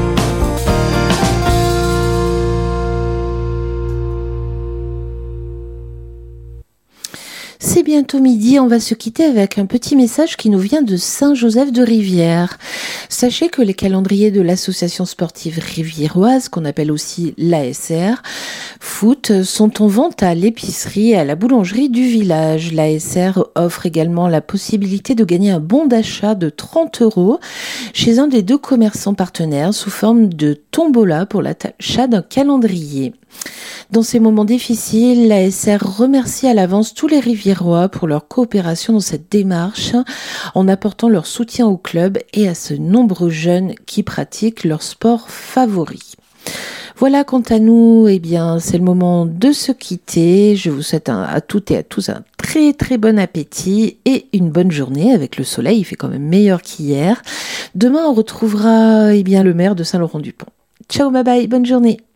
C'est bientôt midi, on va se quitter avec un petit message qui nous vient de Saint-Joseph-de-Rivière. Sachez que les calendriers de l'association sportive riviéroise, qu'on appelle aussi l'A S R Foot, sont en vente à l'épicerie et à la boulangerie du village. L'A S R offre également la possibilité de gagner un bon d'achat de trente euros chez un des deux commerçants partenaires sous forme de tombola pour l'achat d'un calendrier. Dans ces moments difficiles, l'A S R remercie à l'avance tous les Riviérois pour leur coopération dans cette démarche, en apportant leur soutien au club et à ce nombreux jeunes qui pratiquent leur sport favori. Voilà, quant à nous, eh bien, c'est le moment de se quitter. Je vous souhaite un, à toutes et à tous un très très bon appétit et une bonne journée avec le soleil. Il fait quand même meilleur qu'hier. Demain, on retrouvera, eh bien, le maire de Saint-Laurent-du-Pont. Ciao, bye bye, bonne journée.